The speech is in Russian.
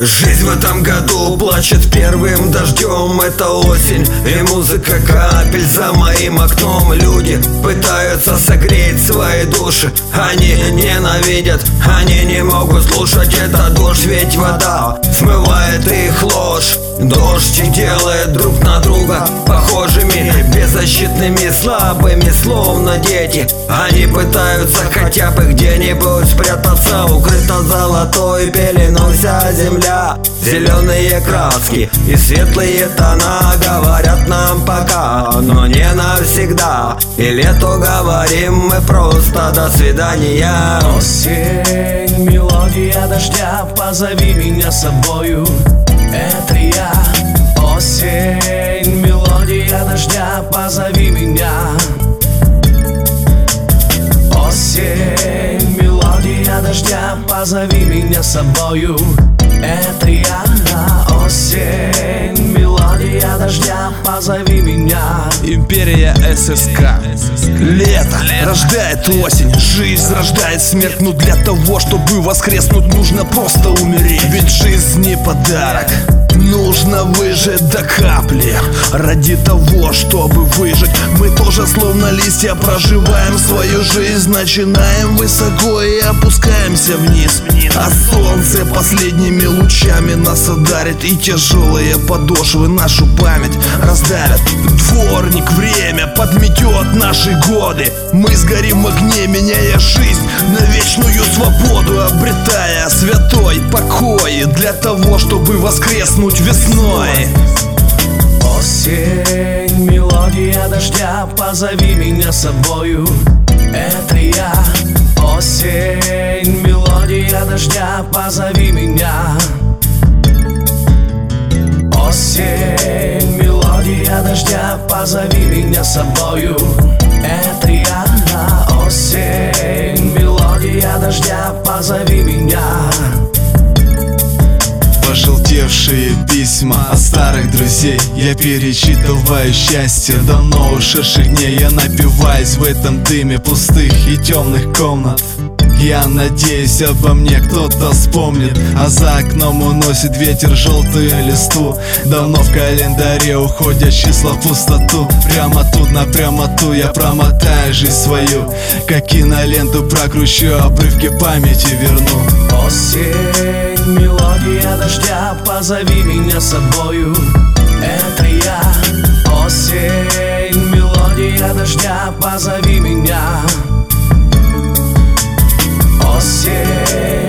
Жизнь в этом году плачет первым дождем. Это осень и музыка капель за моим окном. Люди пытаются согреть свои души. Они ненавидят, они не могут слушать. Это дождь, ведь вода смывает их ложь. Дождь их делает друг на друга похожими, беззащитными, слабыми, словно дети. Они пытаются хотя бы где-нибудь спрятаться. Укрыта золотой пеленой вся земля. Зеленые краски и светлые тона говорят нам пока, но не навсегда. И лету говорим мы просто до свидания. Осень, мелодия дождя, позови меня с собою. Это я. Осень, мелодия дождя, позови меня. Осень, мелодия дождя, позови меня с собою. Это я. Осень, мелодия дождя, позови меня. Империя ССК. Лето рождает осень, жизнь рождает смерть. Но для того, чтобы воскреснуть, нужно просто умереть. Ведь жизнь не подарок, нужно выжить до капли. Ради того, чтобы выжить, мы тоже словно листья проживаем свою жизнь. Начинаем высоко и опускаемся вниз, а солнце последними лучами нас одарит. И тяжелые подошвы нашу память раздавят. Дворник время подметет наши годы. Мы сгорим в огне, меняя жизнь на вечную свободу, обретая святой покой для того, чтобы воскреснуть весной. Осень, мелодия дождя, позови меня с собою. Это я. Осень, мелодия дождя, позови меня. Осень, мелодия дождя, позови меня с собою. Это я. Осень, мелодия дождя, позови меня. Пожелтевшие письма от старых друзей я перечитываю счастье давно ушедших дней. Я напиваюсь в этом дыме пустых и темных комнат. Я надеюсь, обо мне кто-то вспомнит, а за окном уносит ветер желтую листву. Давно в календаре уходят числа в пустоту. Прямо тут на прямоту я промотаю жизнь свою, как киноленту прокручу, обрывки памяти верну. Осень, мелодия дождя, позови меня с собою. Это я. Осень, мелодия дождя, позови меня. Осень.